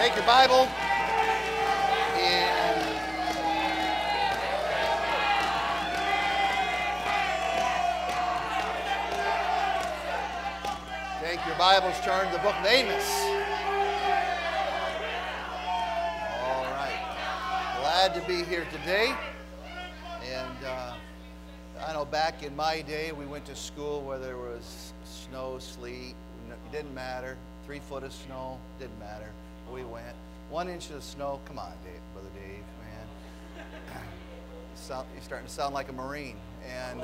Take your Bible and take your Bibles, turn to the book of Amos. All right. Glad to be here today. And I know back in my day, we went to school where there was snow, sleet. It didn't matter. 3 foot of snow, didn't matter. We went. 1 inch of snow, come on, Dave, Brother Dave, man. You're starting to sound like a Marine. And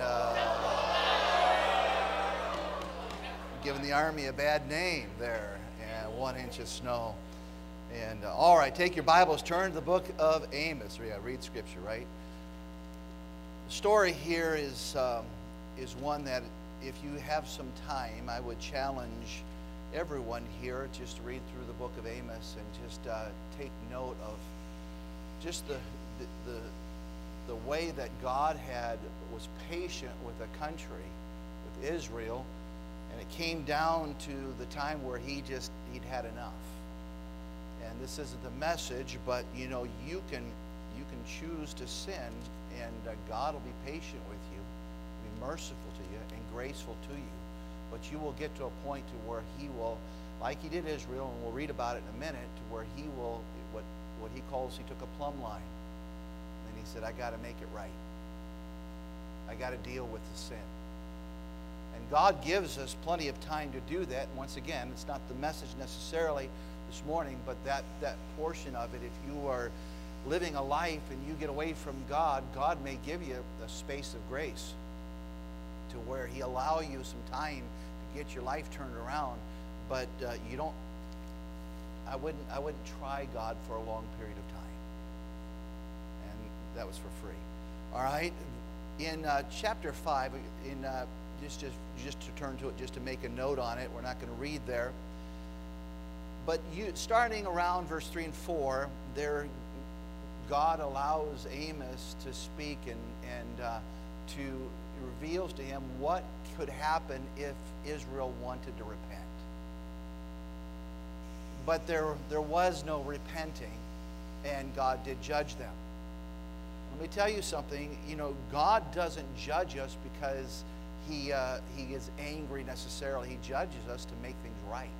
giving the Army a bad name there. And 1 inch of snow. And all right, take your Bibles, turn to the book of Amos. Yeah, read Scripture, right? The story here is one that, if you have some time, I would challenge everyone here just to read through the book of Amos and just take note of just the way that God was patient with a country, with Israel, and it came down to the time where he'd had enough. And this isn't the message, but you know, you can choose to sin, and God will be patient with you, be merciful to you, and graceful to you. But you will get to a point to where he will, like he did Israel, and we'll read about it in a minute, to where he will, what he calls, he took a plumb line. And he said, I got to make it right. I got to deal with the sin. And God gives us plenty of time to do that. And once again, it's not the message necessarily this morning, but that portion of it, if you are living a life and you get away from God, God may give you a space of grace to where he allow you some time to get your life turned around, but you don't. I wouldn't try God for a long period of time, and that was for free. All right, in chapter 5, just to turn to it, just to make a note on it. We're not going to read there, but starting around verse 3 and 4, there God allows Amos to speak and to reveals to him what could happen if Israel wanted to repent. But there was no repenting, and God did judge them. Let me tell you something. You know, God doesn't judge us because he is angry necessarily. He judges us to make things right.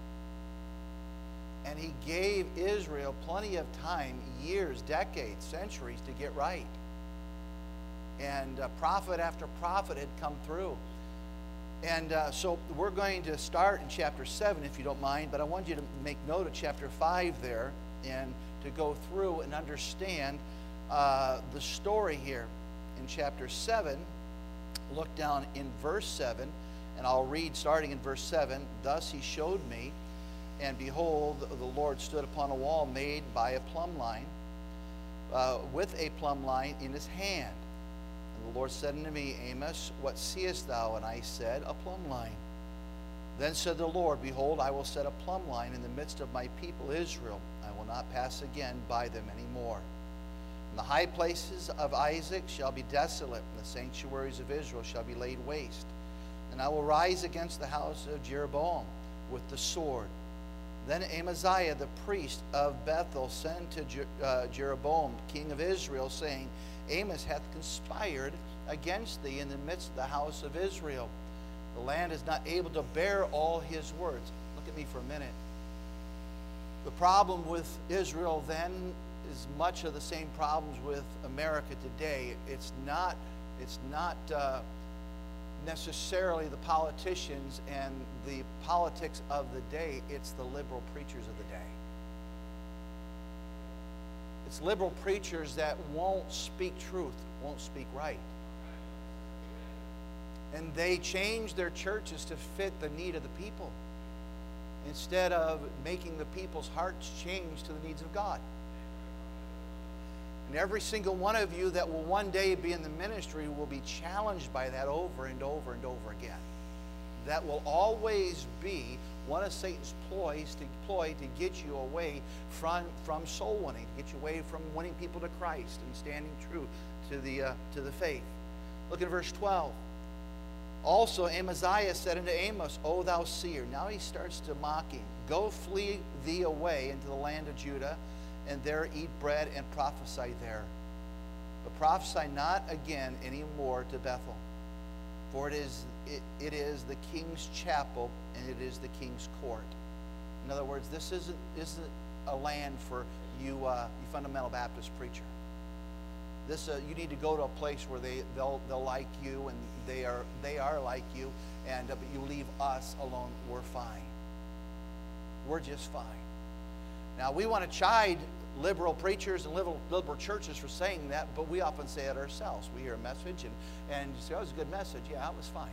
And he gave Israel plenty of time, years, decades, centuries, to get right. And prophet after prophet had come through. And so we're going to start in chapter 7, if you don't mind, but I want you to make note of chapter 5 there and to go through and understand the story here. In chapter 7, look down in verse 7, and I'll read starting in verse 7. Thus he showed me, and behold, the Lord stood upon a wall made by a plumb line, with a plumb line in his hand. The Lord said unto me, Amos, what seest thou? And I said, a plumb line. Then said the Lord, behold, I will set a plumb line in the midst of my people Israel. I will not pass again by them any more. And the high places of Isaac shall be desolate, and the sanctuaries of Israel shall be laid waste. And I will rise against the house of Jeroboam with the sword. Then Amaziah the priest of Bethel sent to Jeroboam, king of Israel, saying, Amos hath conspired against thee in the midst of the house of Israel. The land is not able to bear all his words. Look at me for a minute. The problem with Israel then is much of the same problems with America today. It's not necessarily the politicians and the politics of the day. It's the liberal preachers of the day. It's liberal preachers that won't speak truth, won't speak right. And they change their churches to fit the need of the people instead of making the people's hearts change to the needs of God. And every single one of you that will one day be in the ministry will be challenged by that over and over and over again. That will always be one of Satan's ploys to get you away from soul winning, to get you away from winning people to Christ and standing true to the faith. Look at verse 12. Also Amaziah said unto Amos, O thou seer. Now he starts to mock him. Go flee thee away into the land of Judah, and there eat bread and prophesy there. But prophesy not again any more to Bethel. For it is the king's chapel, and it is the king's court. In other words, this isn't a land for you, you fundamental Baptist preacher. This you need to go to a place where they'll like you, and they are like you, and but you leave us alone. We're fine. We're just fine. Now we want to chide liberal preachers and liberal churches for saying that, but we often say it ourselves. We hear a message and you say, "Oh, it was a good message." Yeah, it was fine.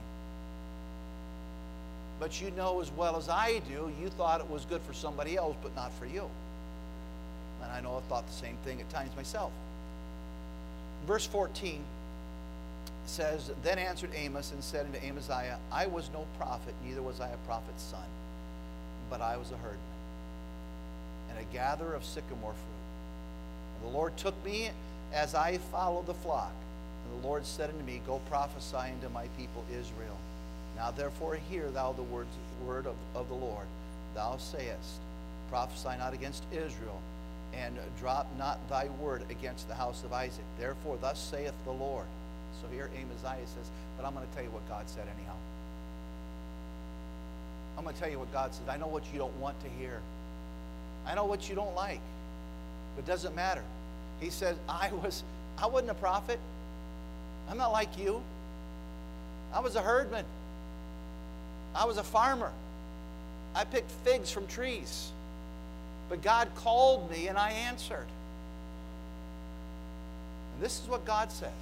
But you know as well as I do, you thought it was good for somebody else, but not for you. And I know I've thought the same thing at times myself. Verse 14 says, Then answered Amos and said unto Amaziah, I was no prophet, neither was I a prophet's son, but I was a herdman, and a gatherer of sycamore fruit. And the Lord took me as I followed the flock. And the Lord said unto me, Go prophesy unto my people Israel. Now therefore hear thou the word of the Lord. Thou sayest, Prophesy not against Israel, and drop not thy word against the house of Isaac. Therefore thus saith the Lord. So here Amaziah says, but I'm going to tell you what God said anyhow. I'm going to tell you what God said. I know what you don't want to hear. I know what you don't like. But it doesn't matter. He says, I wasn't a prophet. I'm not like you. I was a herdman. I was a farmer. I picked figs from trees. But God called me and I answered. And this is what God says.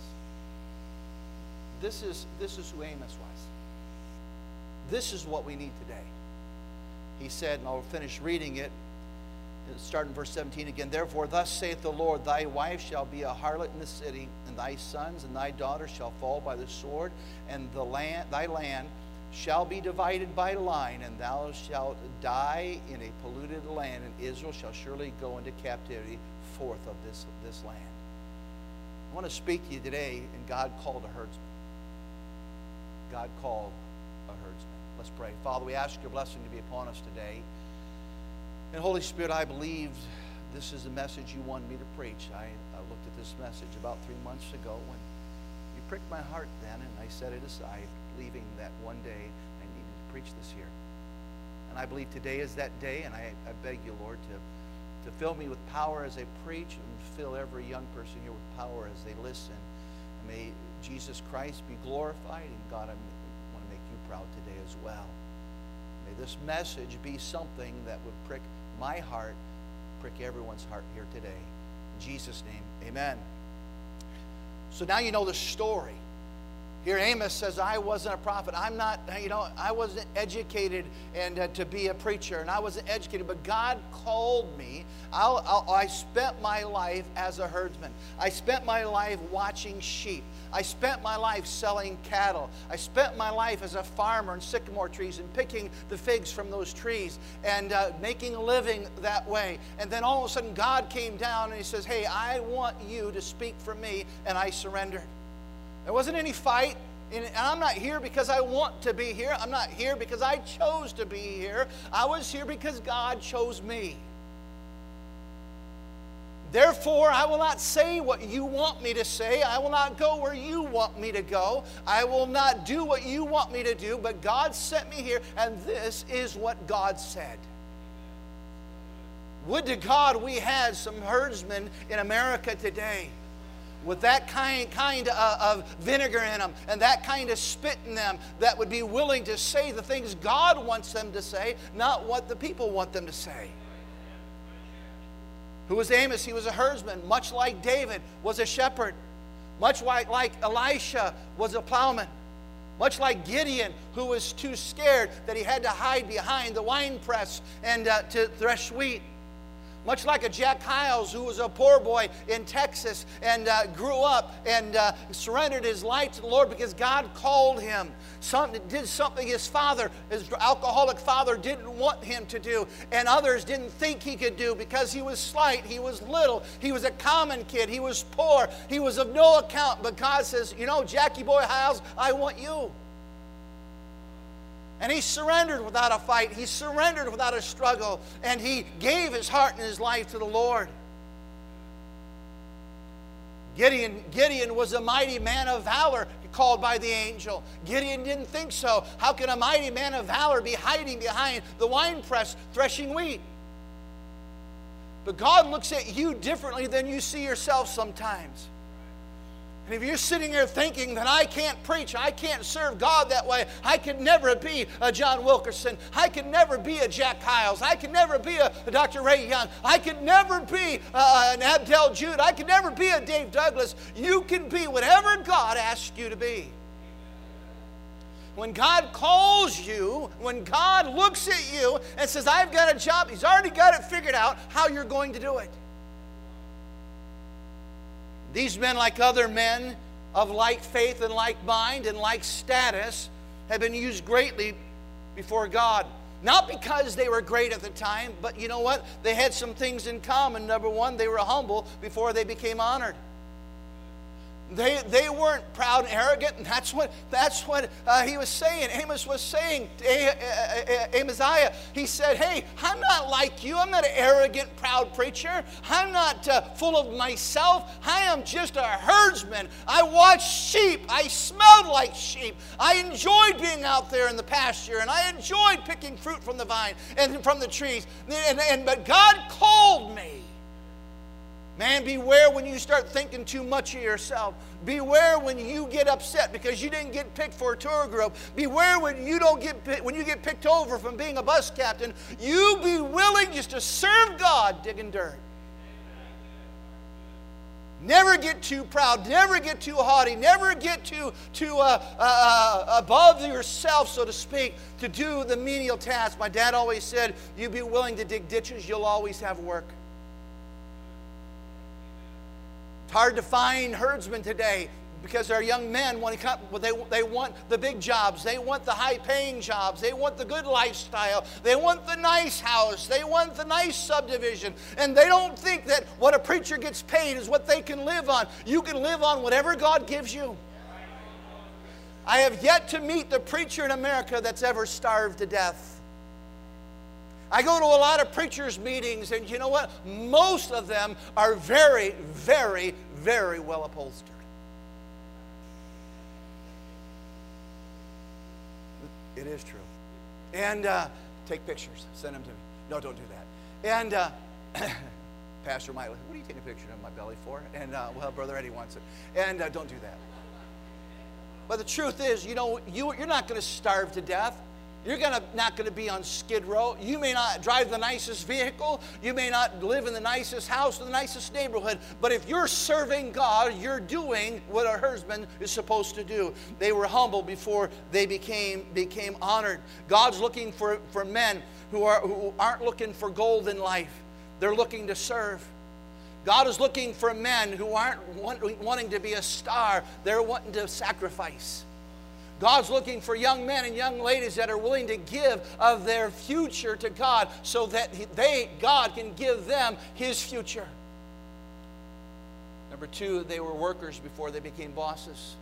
This is who Amos was. This is what we need today. He said, and I'll finish reading it, start in verse 17 again. Therefore, thus saith the Lord, Thy wife shall be a harlot in the city, and thy sons and thy daughters shall fall by the sword, and thy land shall be divided by line, and thou shalt die in a polluted land, and Israel shall surely go into captivity forth of this land. I want to speak to you today, and God called a herdsman. God called a herdsman. Let's pray. Father, we ask your blessing to be upon us today. And Holy Spirit, I believe this is the message you wanted me to preach. I looked at this message about 3 months ago when you pricked my heart then, and I set it aside, believing that one day I needed to preach this here. And I believe today is that day, and I beg you, Lord, to fill me with power as I preach, and fill every young person here with power as they listen. And may Jesus Christ be glorified, and God, I want to make you proud today as well. May this message be something that would prick my heart, prick everyone's heart here today. In Jesus' name, amen. So now you know the story. Here Amos says, I wasn't a prophet. I'm not, I wasn't educated and to be a preacher, and I wasn't educated, but God called me. I spent my life as a herdsman. I spent my life watching sheep. I spent my life selling cattle. I spent my life as a farmer in sycamore trees and picking the figs from those trees and making a living that way. And then all of a sudden God came down and he says, hey, I want you to speak for me, and I surrendered. There wasn't any fight, and I'm not here because I want to be here. I'm not here because I chose to be here. I was here because God chose me. Therefore, I will not say what you want me to say. I will not go where you want me to go. I will not do what you want me to do, but God sent me here, and this is what God said. Would to God we had some herdsmen in America today with that kind of vinegar in them and that kind of spit in them that would be willing to say the things God wants them to say, not what the people want them to say. Who was Amos? He was a herdsman, much like David was a shepherd, much like Elisha was a plowman, much like Gideon, who was too scared that he had to hide behind the winepress and to thresh wheat. Much like a Jack Hyles, who was a poor boy in Texas and grew up and surrendered his life to the Lord because God called him. Did something his alcoholic father, didn't want him to do, and others didn't think he could do because he was slight, he was little, he was a common kid, he was poor, he was of no account. But God says, Jackie Boy Hyles, I want you. And he surrendered without a fight. He surrendered without a struggle. And he gave his heart and his life to the Lord. Gideon was a mighty man of valor called by the angel. Gideon didn't think so. How can a mighty man of valor be hiding behind the winepress threshing wheat? But God looks at you differently than you see yourself sometimes. And if you're sitting here thinking that I can't preach, I can't serve God that way, I could never be a John Wilkerson, I could never be a Jack Hyles, I could never be a Dr. Ray Young, I could never be an Abdel Jude, I could never be a Dave Douglas. You can be whatever God asks you to be. When God calls you, when God looks at you and says, I've got a job, He's already got it figured out how you're going to do it. These men, like other men of like faith and like mind and like status, have been used greatly before God. Not because they were great at the time, but you know what? They had some things in common. Number one, they were humble before they became honored. They weren't proud and arrogant, and that's what he was saying. Amos was saying to Amaziah. He said, hey, I'm not like you. I'm not an arrogant, proud preacher. I'm not full of myself. I am just a herdsman. I watch sheep. I smelled like sheep. I enjoyed being out there in the pasture, and I enjoyed picking fruit from the vine and from the trees. But God called me. Man, beware when you start thinking too much of yourself. Beware when you get upset because you didn't get picked for a tour group. Beware when you get picked over from being a bus captain. You be willing just to serve God digging dirt. Never get too proud. Never get too haughty. Never get too above yourself, so to speak, to do the menial task. My dad always said, you be willing to dig ditches, you'll always have work. It's hard to find herdsmen today because our young men, they want the big jobs. They want the high-paying jobs. They want the good lifestyle. They want the nice house. They want the nice subdivision. And they don't think that what a preacher gets paid is what they can live on. You can live on whatever God gives you. I have yet to meet the preacher in America that's ever starved to death. I go to a lot of preachers' meetings, and you know what? Most of them are very, very, very well upholstered. It is true. And take pictures. Send them to me. No, don't do that. And Pastor Miley, what are you taking a picture of my belly for? And, well, Brother Eddie wants it. And don't do that. But the truth is, you know, you're not going to starve to death. You're not going to be on Skid Row. You may not drive the nicest vehicle. You may not live in the nicest house or the nicest neighborhood. But if you're serving God, you're doing what a herdsman is supposed to do. They were humble before they became honored. God's looking for men who aren't looking for gold in life. They're looking to serve. God is looking for men who aren't wanting to be a star. They're wanting to sacrifice. God's looking for young men and young ladies that are willing to give of their future to God so that God can give them His future. Number two, they were workers before they became bosses.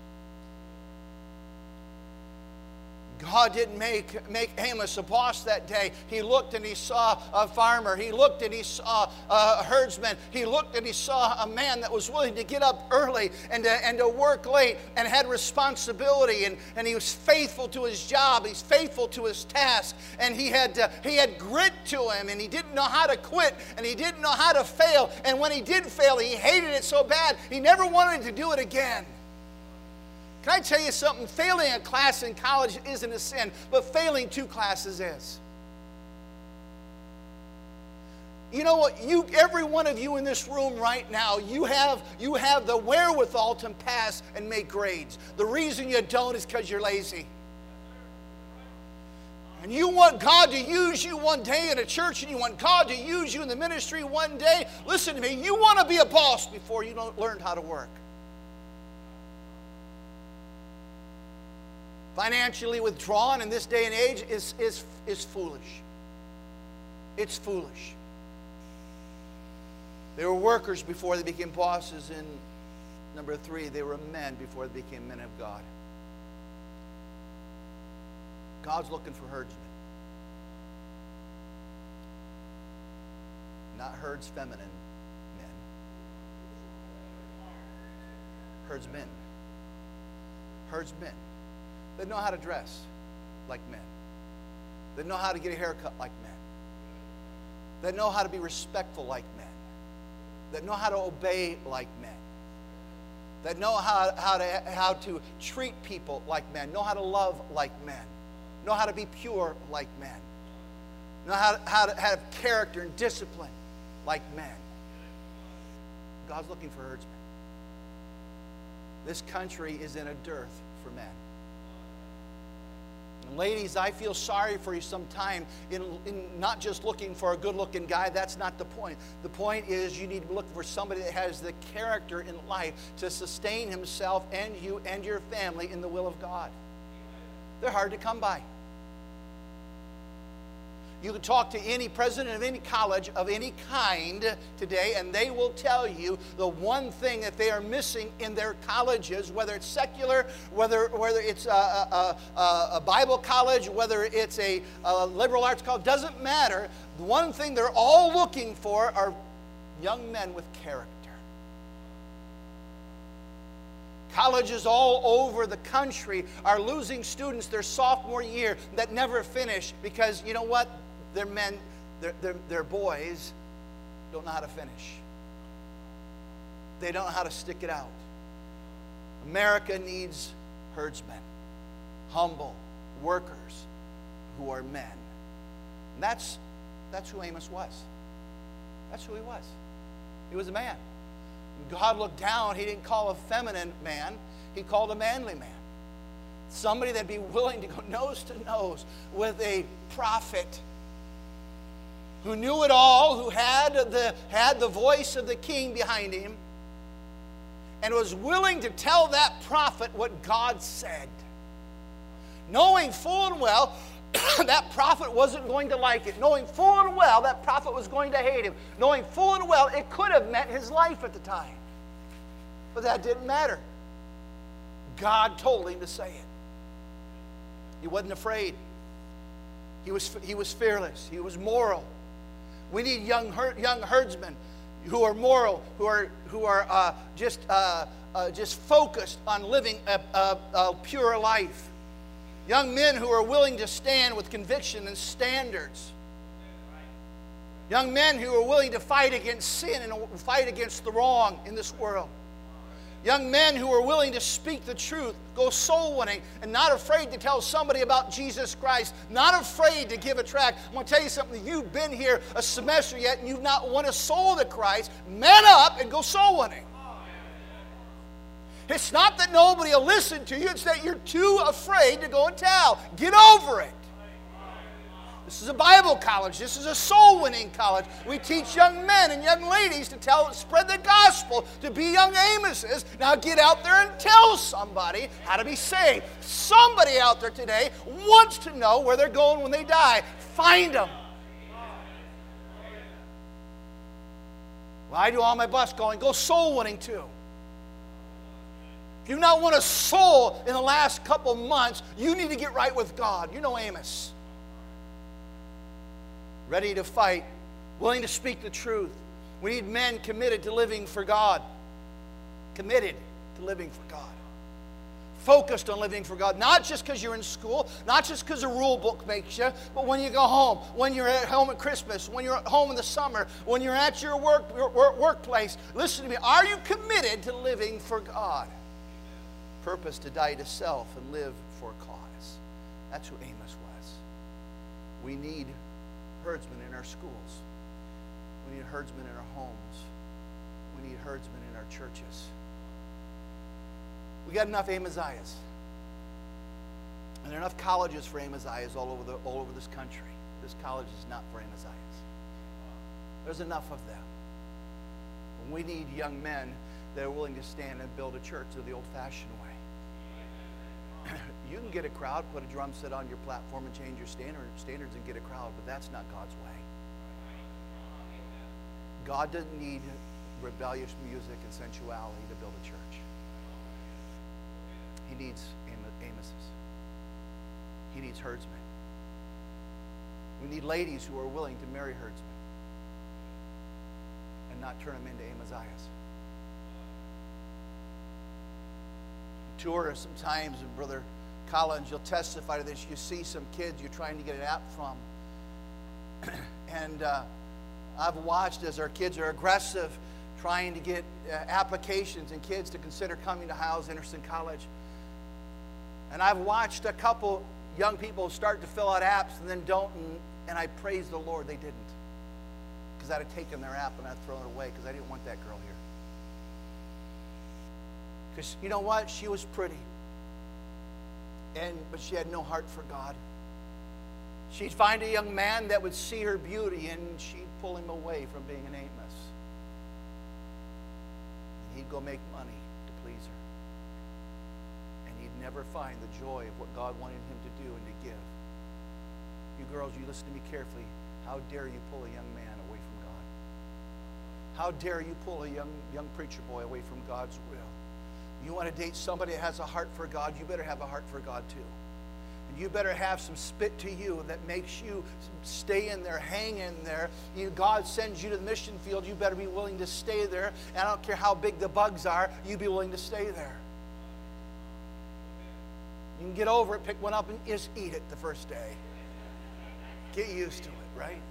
God didn't make Amos a boss that day. He looked and he saw a farmer. He looked and he saw a herdsman. He looked and he saw a man that was willing to get up early and to work late and had responsibility. And he was faithful to his job. He's faithful to his task. And he had grit to him, and he didn't know how to quit, and he didn't know how to fail. And when he did fail, he hated it so bad, he never wanted to do it again. Can I tell you something? Failing a class in college isn't a sin, but failing 2 classes is. You know what? Every one of you in this room right now, you have the wherewithal to pass and make grades. The reason you don't is because you're lazy. And you want God to use you one day in a church, and you want God to use you in the ministry one day. Listen to me. You want to be a boss before you learn how to work. Financially withdrawn in this day and age is foolish. It's foolish. They were workers before they became bosses. And number 3, they were men before they became men of God. God's looking for herdsmen. Not herds feminine men. Herdsmen. Herdsmen. That know how to dress like men. That know how to get a haircut like men. That know how to be respectful like men. That know how to obey like men. That know how to treat people like men. Know how to love like men. Know how to be pure like men. Know how to have character and discipline like men. God's looking for herdsmen. This country is in a dearth for men. And ladies, I feel sorry for you sometime in not just looking for a good-looking guy. That's not the point. The point is you need to look for somebody that has the character in life to sustain himself and you and your family in the will of God. They're hard to come by. You can talk to any president of any college of any kind today, and they will tell you the one thing that they are missing in their colleges, whether it's secular, whether it's a Bible college, whether it's a liberal arts college, doesn't matter. The one thing they're all looking for are young men with character. Colleges all over the country are losing students their sophomore year that never finish because, you know what? Their men, their boys don't know how to finish. They don't know how to stick it out. America needs herdsmen, humble workers who are men. And that's who Amos was. That's who he was. He was a man. When God looked down, he didn't call a feminine man. He called a manly man. Somebody that'd be willing to go nose to nose with a prophet who knew it all, who had the voice of the king behind him, and was willing to tell that prophet what God said, knowing full and well that prophet wasn't going to like it, knowing full and well that prophet was going to hate him, knowing full and well it could have meant his life at the time. But that didn't matter. God told him to say it. He wasn't afraid. He was fearless. He was moral. We need young herdsmen who are moral, who are just focused on living a pure life. Young men who are willing to stand with conviction and standards. Young men who are willing to fight against sin and fight against the wrong in this world. Young men who are willing to speak the truth, go soul winning, and not afraid to tell somebody about Jesus Christ, not afraid to give a tract. I'm going to tell you something. You've been here a semester yet and you've not won a soul to Christ. Man up and go soul winning. It's not that nobody will listen to you. It's that you're too afraid to go and tell. Get over it. This is a Bible college. This is a soul-winning college. We teach young men and young ladies to spread the gospel, to be young Amoses. Now get out there and tell somebody how to be saved. Somebody out there today wants to know where they're going when they die. Find them. Well, I do all my bus going. Go soul-winning too. If you've not won a soul in the last couple months, you need to get right with God. You know Amos. Ready to fight, willing to speak the truth. We need men committed to living for God. Committed to living for God. Focused on living for God. Not just because you're in school, not just because a rule book makes you, but when you go home, when you're at home at Christmas, when you're at home in the summer, when you're at your workplace. Listen to me. Are you committed to living for God? Purpose to die to self and live for a cause. That's who Amos was. We need herdsmen in our schools. We need herdsmen in our homes. We need herdsmen in our churches. We got enough Amaziahs. And there are enough colleges for Amaziahs all over this country. This college is not for Amaziahs. There's enough of them. And we need young men that are willing to stand and build a church the old-fashioned way. You can get a crowd, put a drum set on your platform and change your standards and get a crowd, but that's not God's way. God doesn't need rebellious music and sensuality to build a church. He needs Amoses. He needs herdsmen. We need ladies who are willing to marry herdsmen and not turn them into Amaziahs. Tour sometimes, and Brother Collins, you'll testify to this. You see some kids you're trying to get an app from. And I've watched as our kids are aggressive trying to get applications and kids to consider coming to Hyles-Anderson College. And I've watched a couple young people start to fill out apps and then don't, and I praise the Lord they didn't. Because I'd have taken their app and I'd thrown it away because I didn't want that girl here. Because you know what? She was pretty. But she had no heart for God. She'd find a young man that would see her beauty and she'd pull him away from being an Amos. And he'd go make money to please her. And he'd never find the joy of what God wanted him to do and to give. You girls, you listen to me carefully. How dare you pull a young man away from God? How dare you pull a young preacher boy away from God's will? You want to date somebody that has a heart for God, you better have a heart for God too. And you better have some spit to you that makes you stay in there, hang in there. God sends you to the mission field, you better be willing to stay there. And I don't care how big the bugs are, you be willing to stay there. You can get over it, pick one up, and just eat it the first day. Get used to it, right?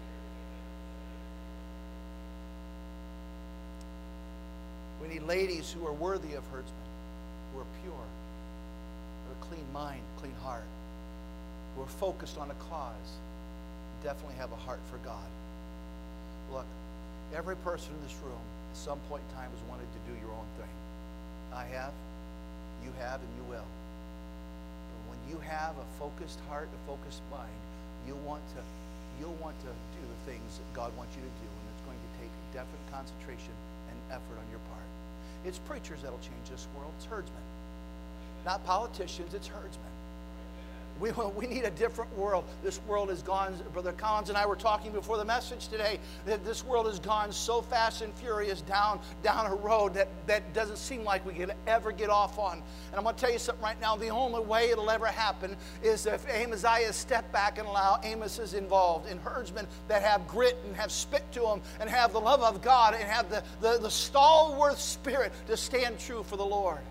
We need ladies who are worthy of herdsmen, who are pure, who have a clean mind, clean heart, who are focused on a cause, definitely have a heart for God. Look, every person in this room at some point in time has wanted to do your own thing. I have, you have, and you will. But when you have a focused heart, a focused mind, you'll want to do the things that God wants you to do, and it's going to take definite concentration and effort on your part. It's preachers that'll change this world. It's herdsmen. Not politicians, it's herdsmen. We need a different world. This world has gone, Brother Collins and I were talking before the message today, that this world has gone so fast and furious down a road that doesn't seem like we can ever get off on. And I'm going to tell you something right now. The only way it'll ever happen is if Amaziah step back and allow Amos involved, and herdsmen that have grit and have spit to them and have the love of God and have the stalwart spirit to stand true for the Lord.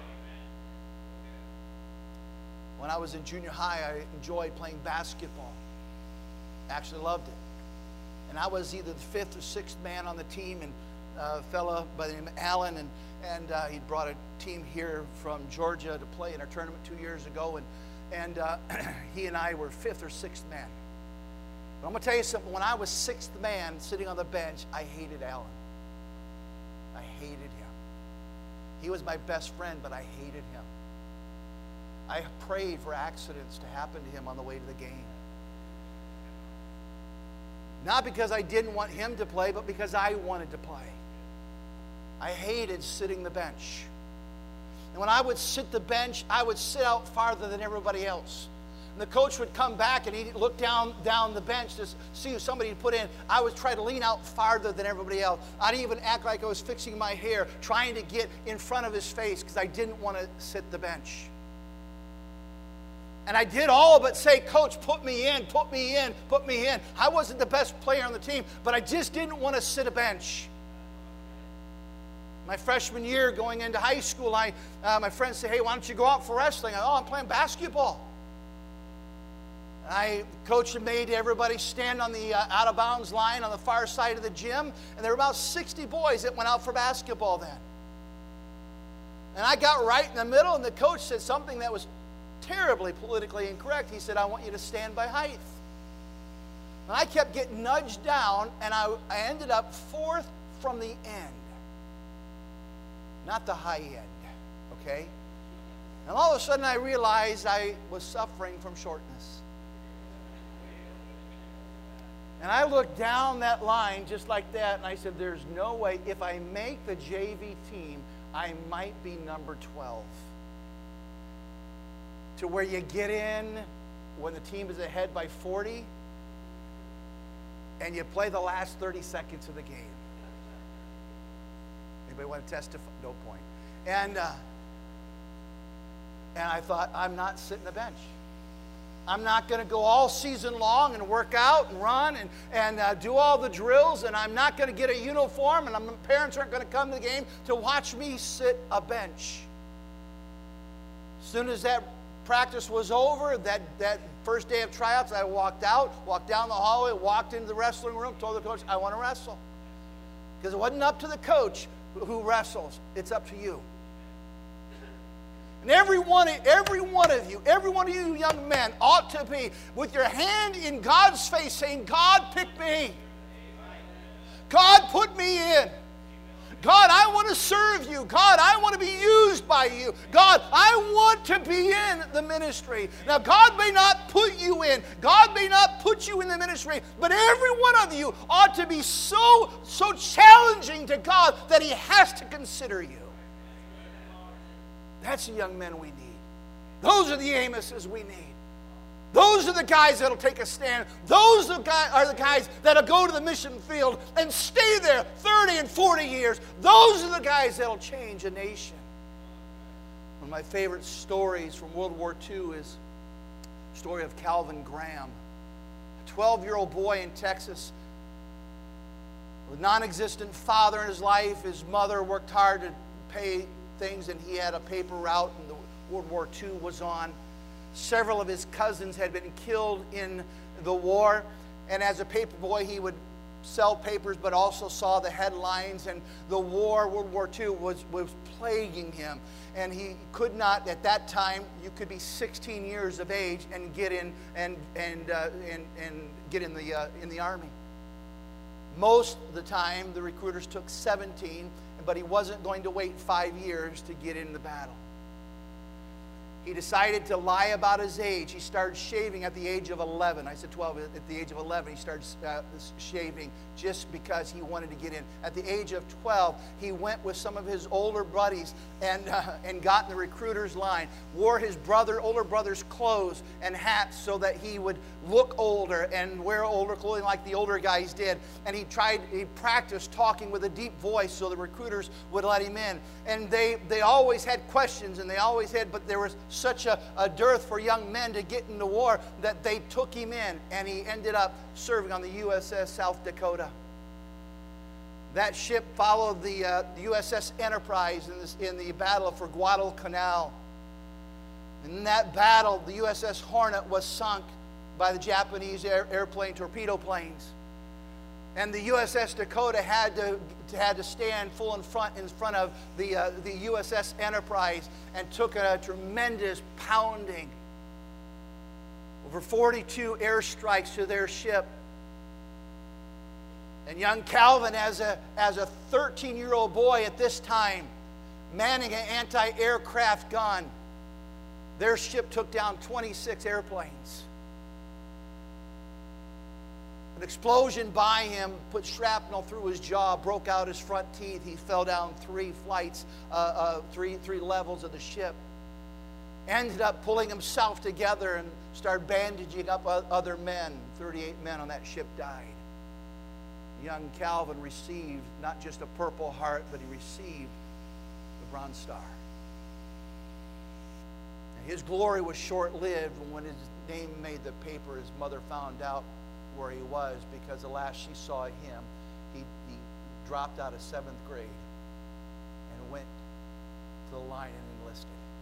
When I was in junior high, I enjoyed playing basketball. Actually loved it. And I was either the fifth or sixth man on the team, and a fella by the name of Alan, and he'd brought a team here from Georgia to play in our tournament 2 years ago, and he and I were fifth or sixth man. But I'm going to tell you something. When I was sixth man sitting on the bench, I hated Alan. I hated him. He was my best friend, but I hated him. I prayed for accidents to happen to him on the way to the game. Not because I didn't want him to play, but because I wanted to play. I hated sitting the bench. And when I would sit the bench, I would sit out farther than everybody else. And the coach would come back and he'd look down the bench to see who somebody had put in. I would try to lean out farther than everybody else. I'd even act like I was fixing my hair, trying to get in front of his face because I didn't want to sit the bench. And I did all but say, Coach, put me in, put me in, put me in. I wasn't the best player on the team, but I just didn't want to sit a bench. My freshman year going into high school, my friends say, hey, why don't you go out for wrestling? I'm playing basketball. And Coach had made everybody stand on the out-of-bounds line on the far side of the gym, and there were about 60 boys that went out for basketball then. And I got right in the middle, and the coach said something that was terribly politically incorrect. He said, I want you to stand by height. And I kept getting nudged down, and I ended up fourth from the end. Not the high end, okay? And all of a sudden I realized I was suffering from shortness. And I looked down that line just like that, and I said, there's no way. If I make the JV team, I might be number 12. To where you get in when the team is ahead by 40 and you play the last 30 seconds of the game. Anybody want to testify? No point. And I thought, I'm not sitting the bench. I'm not going to go all season long and work out and run and do all the drills, and I'm not going to get a uniform, and my parents aren't going to come to the game to watch me sit a bench. As soon as that practice was over, that first day of tryouts, I walked down the hallway, walked into the wrestling room, told the coach, I want to wrestle. Because it wasn't up to the coach who wrestles. It's up to you. And every one of you young men ought to be with your hand in God's face saying, God, pick me. God, put me in. God, I want to serve you. God, I want to be used by you. God, I want to be in the ministry. Now, God may not put you in. God may not put you in the ministry, but every one of you ought to be so challenging to God that He has to consider you. That's the young men we need. Those are the Amoses we need. Those are the guys that'll take a stand. Those are the guys that'll go to the mission field and stay there 30 and 40 years. Those are the guys that'll change a nation. One of my favorite stories from World War II is the story of Calvin Graham, a 12-year-old boy in Texas with a non-existent father in his life. His mother worked hard to pay things, and he had a paper route, and the World War II was on. Several of his cousins had been killed in the war, and as a paper boy he would sell papers but also saw the headlines, and the war, World War II, was plaguing him, and he could not, at that time, you could be 16 years of age and get in and get in the army. Most of the time the recruiters took 17, but he wasn't going to wait 5 years to get in the battle. He decided to lie about his age. He started shaving at the age of 11. I said 12. At the age of 11, he started shaving just because he wanted to get in. At the age of 12, he went with some of his older buddies and got in the recruiter's line, wore his older brother's clothes and hats so that he would look older and wear older clothing like the older guys did. And he practiced talking with a deep voice so the recruiters would let him in. And they always had questions, and but there was such a dearth for young men to get into war that they took him in, and he ended up serving on the USS South Dakota. That ship followed the USS Enterprise in the battle for Guadalcanal. In that battle, the USS Hornet was sunk by the Japanese airplane torpedo planes. And the USS Dakota had to stand full in front of the USS Enterprise and took a tremendous pounding. Over 42 airstrikes to their ship. And young Calvin, as a 13-year-old boy at this time, manning an anti-aircraft gun, their ship took down 26 airplanes. An explosion by him put shrapnel through his jaw, broke out his front teeth. He fell down 3 flights, three levels of the ship. Ended up pulling himself together and started bandaging up other men. 38 men on that ship died. Young Calvin received not just a Purple Heart, but he received the Bronze Star. And his glory was short-lived. When his name made the paper, his mother found out where he was, because the last she saw him, he dropped out of 7th grade and went to the line and enlisted.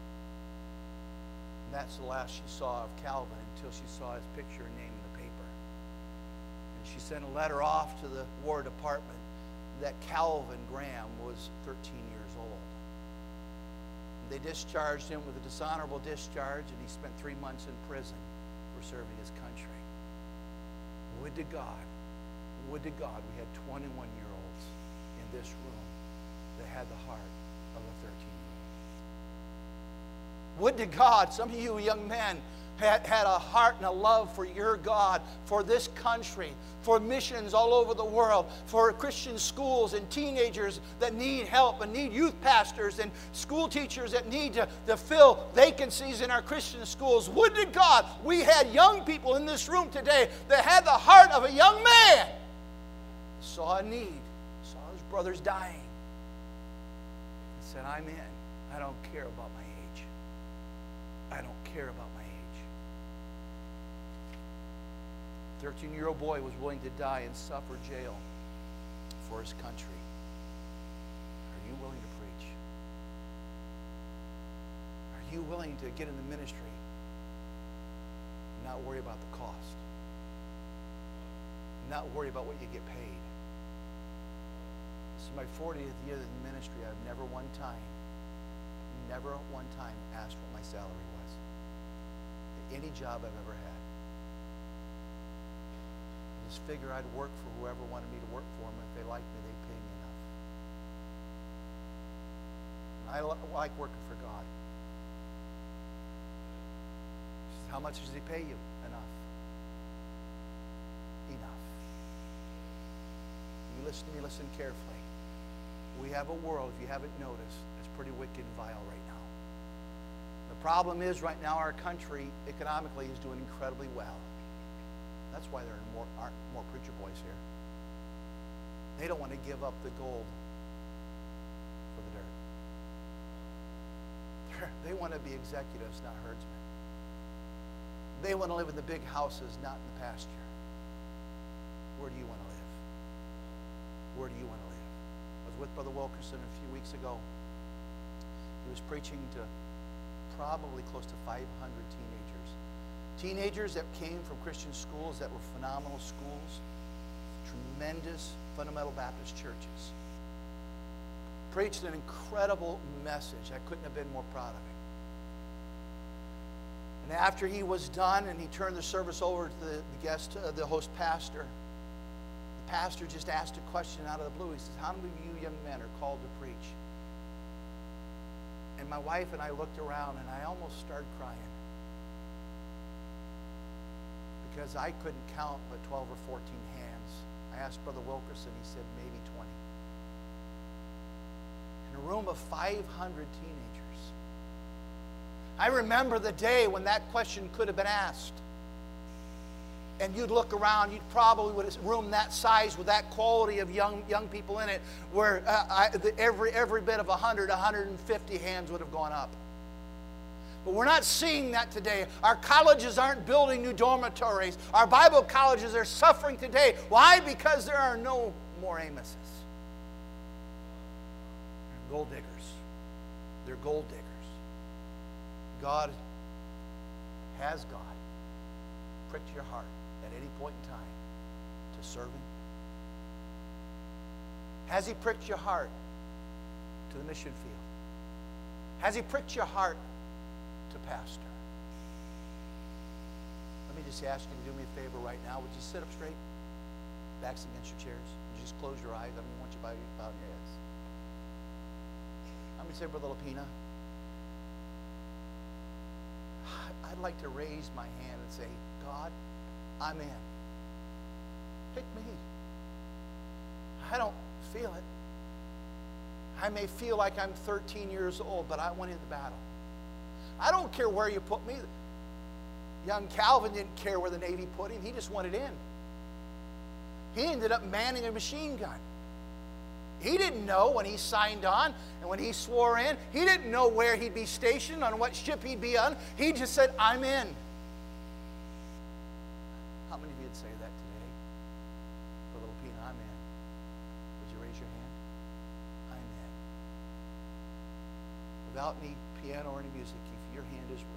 And that's the last she saw of Calvin until she saw his picture and name in the paper. And she sent a letter off to the War Department that Calvin Graham was 13 years old. And they discharged him with a dishonorable discharge, and he spent 3 months in prison for serving his country. Would to God we had 21-year-olds in this room that had the heart of a 13-year-old. Would to God some of you young men had a heart and a love for your God, for this country, for missions all over the world, for Christian schools and teenagers that need help and need youth pastors and school teachers that need to fill vacancies in our Christian schools. Would to God we had young people in this room today that had the heart of a young man, saw a need, saw his brothers dying, and said, I'm in. I don't care about my age. I don't care about my age. A 13-year-old boy was willing to die and suffer jail for his country. Are you willing to preach? Are you willing to get in the ministry and not worry about the cost? Not worry about what you get paid. This is my 40th year in ministry. I've never one time asked what my salary was. Any job I've ever had. I just figure I'd work for whoever wanted me to work for them. If they liked me, they'd pay me enough. And I like working for God. She says, how much does he pay you? Enough. Enough. You listen to me, listen carefully. We have a world, if you haven't noticed, that's pretty wicked and vile right now. The problem is right now our country economically is doing incredibly well. That's why there aren't more preacher boys here. They don't want to give up the gold for the dirt. They want to be executives, not herdsmen. They want to live in the big houses, not in the pasture. Where do you want to live? Where do you want to live? I was with Brother Wilkerson a few weeks ago. He was preaching to probably close to 500 teenagers. Teenagers that came from Christian schools that were phenomenal schools, tremendous fundamental Baptist churches. Preached an incredible message. I couldn't have been more proud of him. And after he was done and he turned the service over to the host pastor, the pastor just asked a question out of the blue. He says, how many of you young men are called to preach? And my wife and I looked around and I almost started crying. Because I couldn't count but 12 or 14 hands. I asked Brother Wilkerson, he said maybe 20. In a room of 500 teenagers. I remember the day when that question could have been asked. And you'd look around, you'd probably would have a room that size with that quality of young people in it, where every bit of 100, 150 hands would have gone up. But we're not seeing that today. Our colleges aren't building new dormitories. Our Bible colleges are suffering today. Why? Because there are no more Amoses. They're gold diggers. They're gold diggers. God has pricked your heart at any point in time to serve Him? Has He pricked your heart to the mission field? Has He pricked your heart to pastor? Let me just ask you to do me a favor right now. Would you sit up straight? Backs against your chairs. Would you just close your eyes? I don't even want you to bow your heads. I'm going to say, Brother Lapina, I'd like to raise my hand and say, God, I'm in. Pick me. I don't feel it. I may feel like I'm 13 years old, but I went into battle. I don't care where you put me. Young Calvin didn't care where the Navy put him. He just wanted in. He ended up manning a machine gun. He didn't know when he signed on and when he swore in. He didn't know where he'd be stationed, on what ship he'd be on. He just said, I'm in. How many of you would say that today? For little Pina, I'm in. Would you raise your hand? I'm in. Without any piano or any music, if your hand is